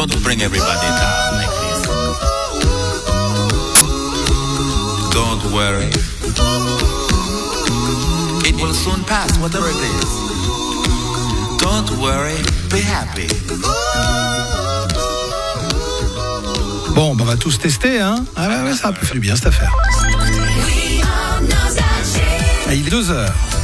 going to bring everybody down like this. Don't worry. It will soon pass, whatever it is. Don't worry, be happy. Bon, on va tous tester, hein. Ah ouais, ça a pu faire du bien cette affaire. Il est 2h.